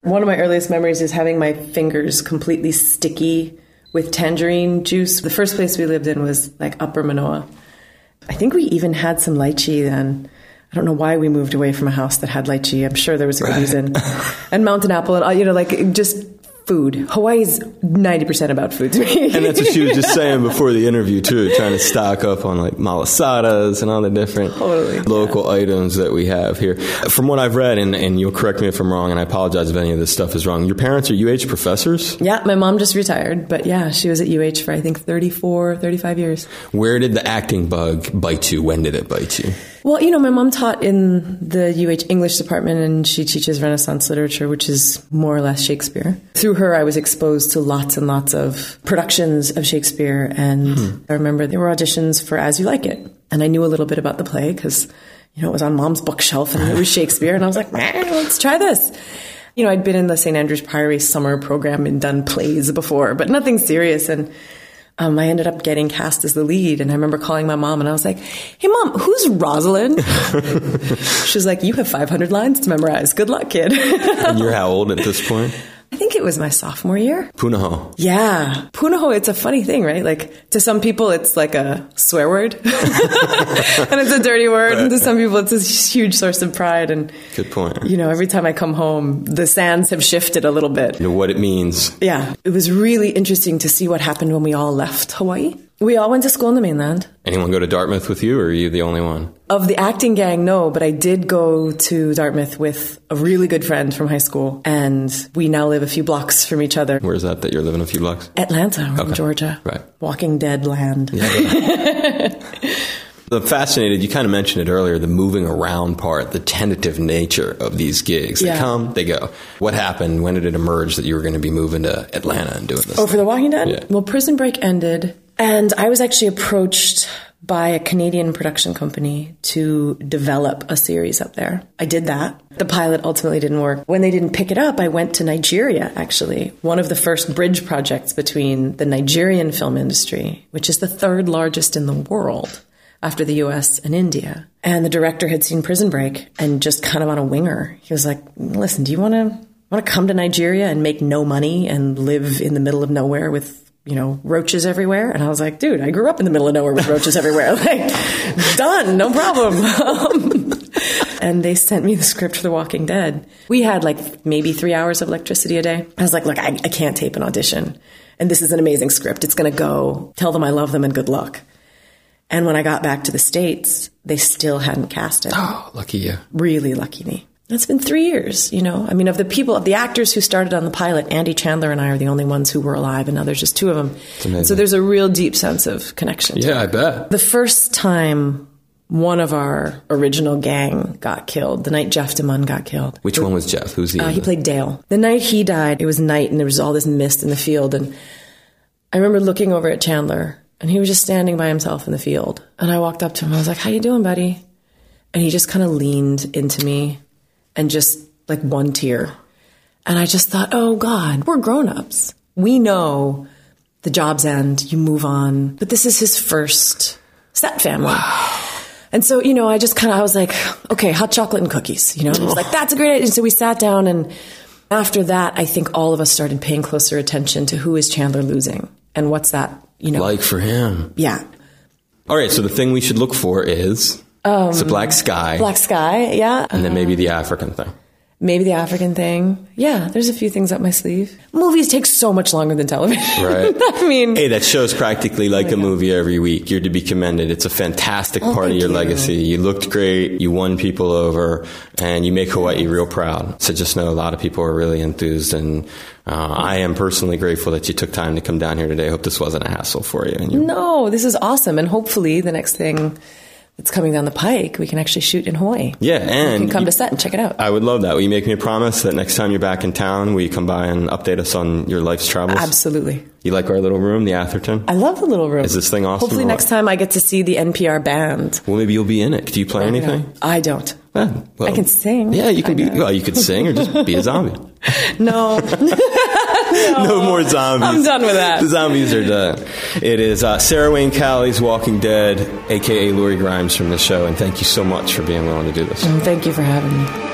One of my earliest memories is having my fingers completely sticky with tangerine juice. The first place we lived in was like Upper Manoa. I think we even had some lychee then. I don't know why we moved away from a house that had lychee. I'm sure there was a good reason. And mountain apple and, like just food. Hawaii's 90% about food to me. And that's what she was just saying before the interview, too, trying to stock up on like malasadas and all the different local items that we have here. From what I've read, and you'll correct me if I'm wrong, and I apologize if any of this stuff is wrong, your parents are UH professors? Yeah, my mom just retired, but yeah, she was at UH for I think 35 years. Where did the acting bug bite you? When did it bite you? Well, my mom taught in the UH English department, and she teaches Renaissance literature, which is more or less Shakespeare. Through her, I was exposed to lots and lots of productions of Shakespeare, and I remember there were auditions for As You Like It, and I knew a little bit about the play because, it was on Mom's bookshelf, and it was Shakespeare, and I was like, let's try this. I'd been in the St. Andrew's Priory summer program and done plays before, but nothing serious, and I ended up getting cast as the lead, and I remember calling my mom, and I was like, hey, Mom, who's Rosalind? She was like, you have 500 lines to memorize. Good luck, kid. And you're how old at this point? I think it was my sophomore year. Punahou. Yeah. Punahou, it's a funny thing, right? Like, to some people, it's like a swear word. And it's a dirty word. Right. And to some people, it's a huge source of pride. And good point. Every time I come home, the sands have shifted a little bit. What it means. Yeah. It was really interesting to see what happened when we all left Hawaii. We all went to school in the mainland. Anyone go to Dartmouth with you, or are you the only one? Of the acting gang, no, but I did go to Dartmouth with a really good friend from high school, and we now live a few blocks from each other. Where is that you're living a few blocks? Atlanta, in Georgia. Right. Walking Dead land. Yeah. I'm fascinated, you kind of mentioned it earlier, the moving around part, the tentative nature of these gigs. They come, they go. What happened? When did it emerge that you were going to be moving to Atlanta and doing this? Oh, for The Walking Dead? Yeah. Well, Prison Break ended, and I was actually approached by a Canadian production company to develop a series up there. I did that. The pilot ultimately didn't work. When they didn't pick it up, I went to Nigeria, actually. One of the first bridge projects between the Nigerian film industry, which is the third largest in the world, after the US and India. And the director had seen Prison Break and just kind of on a winger. He was like, listen, do you want to come to Nigeria and make no money and live in the middle of nowhere with, roaches everywhere? And I was like, dude, I grew up in the middle of nowhere with roaches everywhere. Like, done, no problem. And they sent me the script for The Walking Dead. We had like maybe 3 hours of electricity a day. I was like, look, I can't tape an audition. And this is an amazing script. It's going to go. Tell them I love them and good luck. And when I got back to the States, they still hadn't cast it. Oh, lucky you. Really lucky me. It's been 3 years, I mean, of the actors who started on the pilot, Andy Chandler and I are the only ones who were alive, and now there's just two of them. It's amazing. So there's a real deep sense of connection. Yeah, I bet. The first time one of our original gang got killed, the night Jeff DeMunn got killed. Which one was Jeff? Who's he? He played Dale. The night he died, it was night, and there was all this mist in the field, and I remember looking over at Chandler, and he was just standing by himself in the field. And I walked up to him. I was like, how you doing, buddy? And he just kind of leaned into me and just like one tear. And I just thought, oh God, we're grown-ups. We know the jobs end, you move on. But this is his first step family. Wow. And so, I was like, okay, hot chocolate and cookies. And he was like, that's a great idea. And so we sat down, and after that, I think all of us started paying closer attention to who is Chandler losing and what's that, like for him. Yeah. All right, so the thing we should look for is it's a black sky. Black sky, yeah. And then maybe the African thing. Maybe the African thing. Yeah, there's a few things up my sleeve. Movies take so much longer than television. Right. I mean... Hey, that show's practically like a movie every week. You're to be commended. It's a fantastic part of your legacy. You looked great. You won people over. And you make Hawaii real proud. So just know a lot of people are really enthused. And I am personally grateful that you took time to come down here today. I hope this wasn't a hassle for you. No, this is awesome. And hopefully the next thing that's coming down the pike, we can actually shoot in Hawaii. Yeah, and you can come to set and check it out. I would love that. Will you make me a promise that next time you're back in town, will you come by and update us on your life's travels? Absolutely. You like our little room, the Atherton? I love the little room. Is this thing awesome? Hopefully next time I get to see the NPR band. Well, maybe you'll be in it. Do you play anything? I don't. Well, I can sing. Yeah, you can be. Well, you could sing or just be a zombie. No. No more zombies. I'm done with that. The zombies are done. It is Sarah Wayne Callie's Walking Dead, a.k.a. Lori Grimes from the show, and thank you so much for being willing to do this. Thank you for having me.